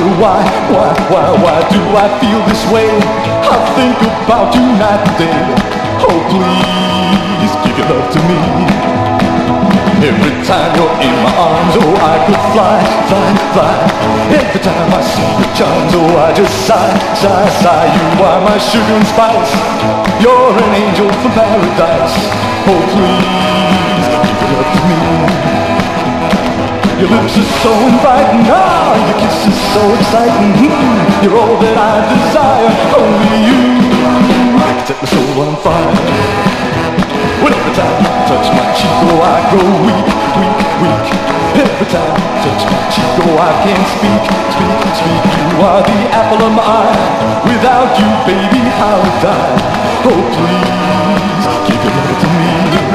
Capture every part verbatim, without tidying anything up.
why, why, why, why do I feel this way? I think about you night and day. Oh please, give your love to me. Every time you're in my arms, oh I could fly, fly, fly. Every time I see your charms, oh I just sigh, sigh, sigh. You are my sugar and spice. You're an angel from paradise. Oh please, give your love to me. Your lips are so inviting, ah, your kiss is so exciting. Mm, you're all that I desire, only you can set my soul on fire. Well, every time you touch my cheek, oh, I go weak, weak, weak. Every time you touch my cheek, oh, I can't speak, speak, speak. You are the apple of my eye. Without you, baby, I would die. Oh, please, give your love to me.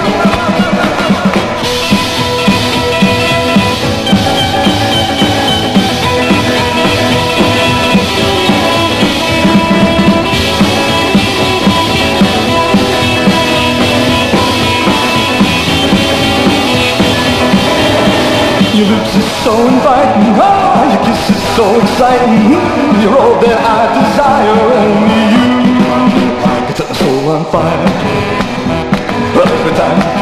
Your lips are so inviting, ah, your kiss is so exciting. Mm, you're all that I desire, only you can set my soul on fire. Well, every time